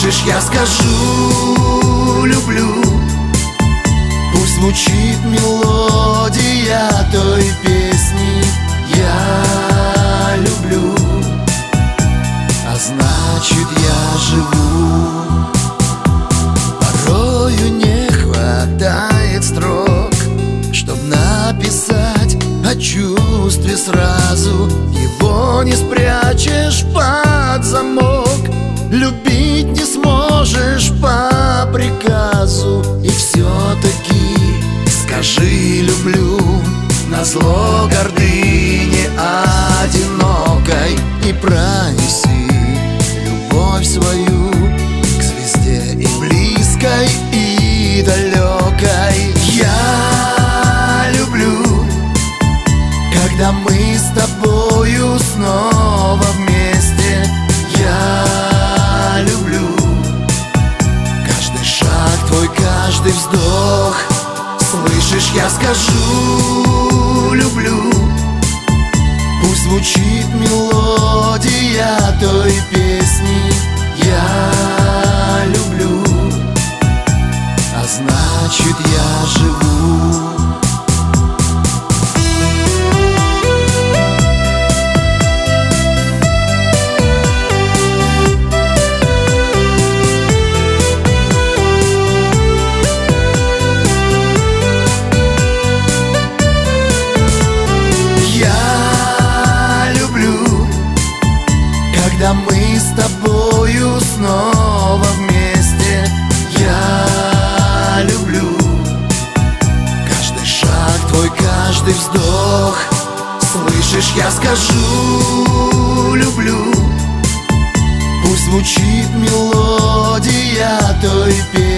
Слышишь, я скажу, люблю. Пусть звучит мелодия той песни, я люблю. А значит, я живу. Порою не хватает строк, чтоб написать о чувстве сразу. Его не спрячешь под замок, любить не сможешь по приказу. И все-таки скажи «люблю» назло гордыне одинокой. И пронеси любовь свою к звезде и близкой, и далекой. Я люблю, когда мы с тобою снова вместе. Я люблю каждый шаг твой, каждый вздох. Слышишь, я скажу, люблю. Пусть звучит мелодия той песни, я люблю. А значит, я живу. Когда мы с тобою снова вместе. Я люблю каждый шаг твой, каждый вздох. Слышишь, я скажу, люблю. Пусть звучит мелодия той песни,